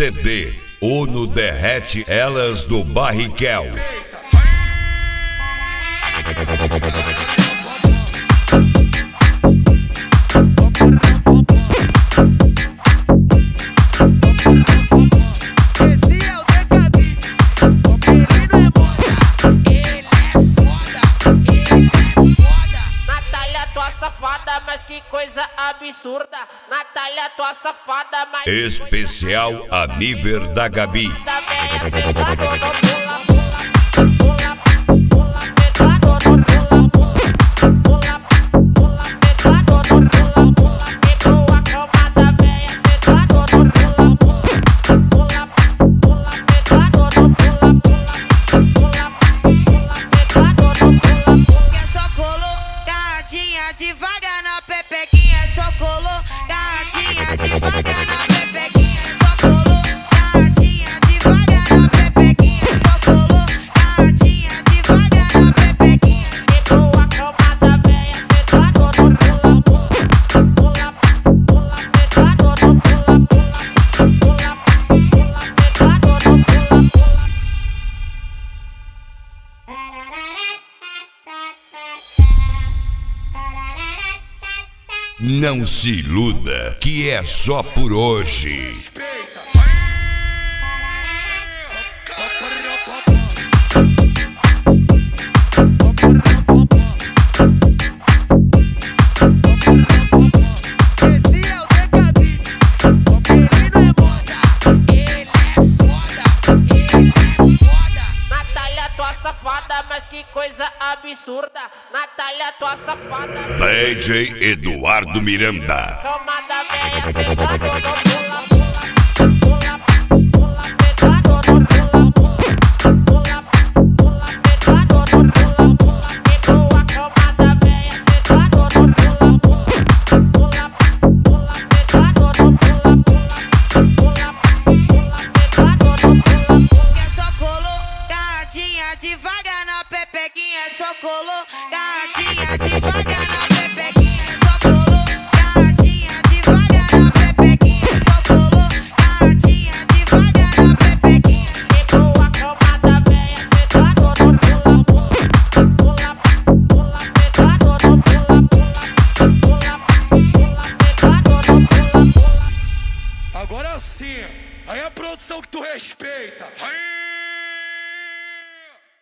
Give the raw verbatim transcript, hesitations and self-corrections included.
C D Uno Derrete Elas do Barricel. Mas que coisa absurda, Natália, tua safada, mas especial a nível da Gabi. Devagar na pepequinha, só colocadinha, devagar na pepequinha, só colocadinha, devagar na pepequinha, só colocadinha, devagar na pepequinha. Quebrou a cama da véia, sentado no pula, pula, pula, sentado no pula, pula, pula, sentado no pula, pula. Não se iluda, que é só por hoje. Esse é o Decabits, ele não é moda, ele é foda, ele é foda. Natália, tua safada, mas que coisa absurda, Natália, tua safada. D J Eduardo Miranda. Cama da véia, sentado no pula, pula, pula, sentado no pula, pula, pula, sentado no pula, pula. Quebrou a cama da véia, sentado no pula, pula, pula, sentado no pula, pula, pula, sentado no pula, pula. Que é só colocadinha, devagar na pepequinha, é só colocadinha, devagar.